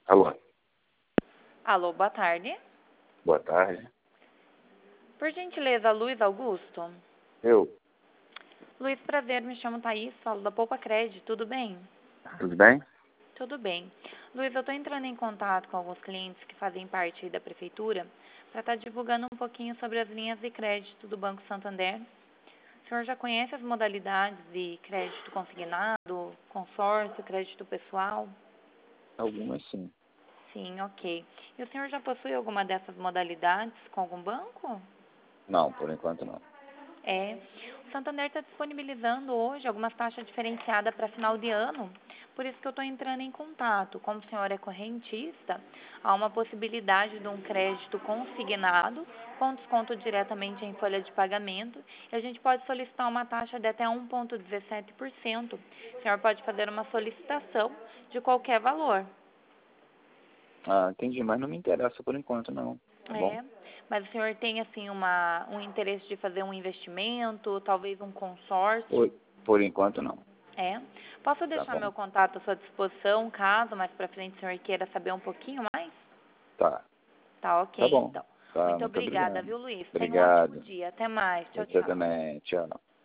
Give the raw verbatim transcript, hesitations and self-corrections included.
Alô, Alô, boa tarde. boa tarde. Por gentileza, Luiz Augusto? Eu, Luiz, prazer, me chamo Thaís, falo da Poupa Crédito, tudo bem? tudo bem? Tudo bem. Luiz, eu estou entrando em contato com alguns clientes que fazem parte aí da prefeitura para estar divulgando um pouquinho sobre as linhas de crédito do Banco Santander. O senhor já conhece as modalidades de crédito consignado, consórcio, crédito pessoal? Algumas sim. Sim, ok. E o senhor já possui alguma dessas modalidades com algum banco? Não, por enquanto não. É, o Santander está disponibilizando hoje algumas taxas diferenciadas para final de ano, por isso que eu estou entrando em contato. Como o senhor é correntista, há uma possibilidade de um crédito consignado com desconto diretamente em folha de pagamento e a gente pode solicitar uma taxa de até um vírgula dezessete por cento. O senhor pode fazer uma solicitação de qualquer valor. Ah, entendi, mas não me interessa por enquanto não, tá bom? É, mas o senhor tem assim uma, um interesse de fazer um investimento, talvez um Por, consórcio? por enquanto não, É. Posso tá deixar bom? meu contato à sua disposição, caso mais para frente o senhor queira saber um pouquinho mais? Tá, Tá tá ok, bom. então. Tá, Muito muito obrigada, obrigado. viu, Luiz? Tenha um ótimo Obrigado. dia. Até mais. Tchau, Você tchau. também, tchau.